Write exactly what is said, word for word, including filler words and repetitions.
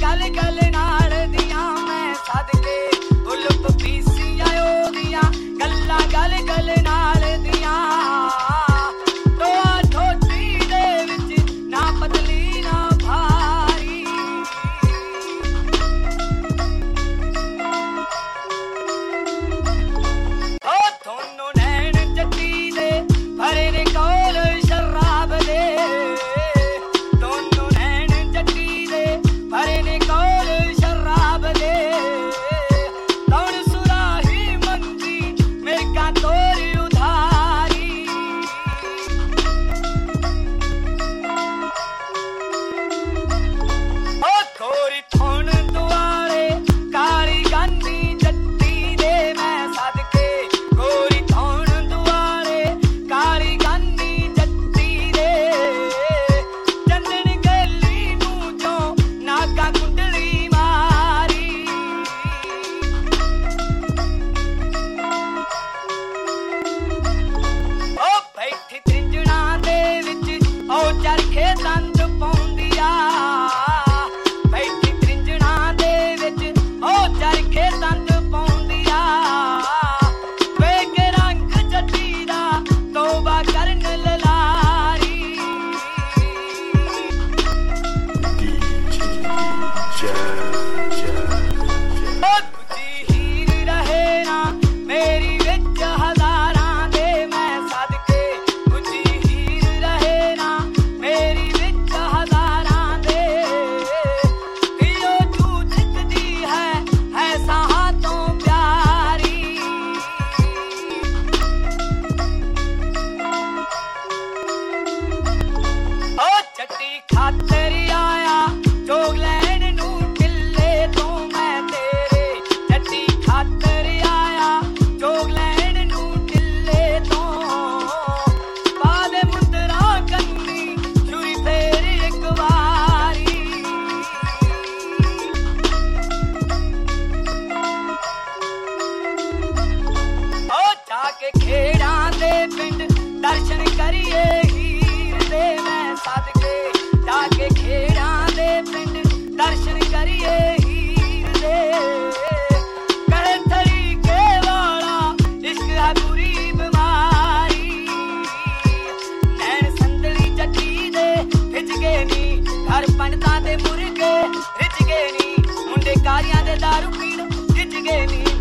गल गल नाल दियां मैं सदके उलप पीसियां ओदियां गल्लां गल गल नाल दियां टोआ ठोटी दे विच ना पतली ना भारी ओ थोनों नैन जट्टी दे भरे ने कोल शराब दे दोनों नैन जट्टी दे भरे ने कोल शराब दे कौन सुराही मंगी मेरे का तोरी उधारी ओ खोरी थोन दुआले काली गानी जट्टी दे मैं सदके खोरी थोन दुआले काली गानी जट्टी दे चंदन गली नू जो नागा कुंडली मारी ओ बैठी त्रिंजणा दे विच ओ चरखे दंद पाउंदी आ बैठी त्रिंजणा दे विच ओ चरखे दंद पाउंदी आ वे के रंग जट्टी दा तौबा करन ललारी ओ गुची हीर रहे ना मेरी विच हज़ारां दे मैं सदके गुची हीर रहे ना मेरी विच हज़ारां दे कियो झूठती है है साहा तो प्यारी ओ चट्टी खातर आया जोग लैन नू ढिल्ले तो मैं तेरे चट्टी खातर आया जोग लैन नू ढिल्ले तो पादे मुंदरा कन्नी छुरी फेर एक वारी ओ जाके खेड़ां दे पिंड दर्शन करिए हीर दे मैं सदके जाके खेड़ां दे पिंड दर्शन करिए हीर दे करे तरीके वाला इश्क है बुरी बीमारी नैन संदली जट्टी दे खिच गए नी घर पंडतां दे मुर्गे रिच गए नी मुंडे कारियां दे दारू पीण खिच गए नी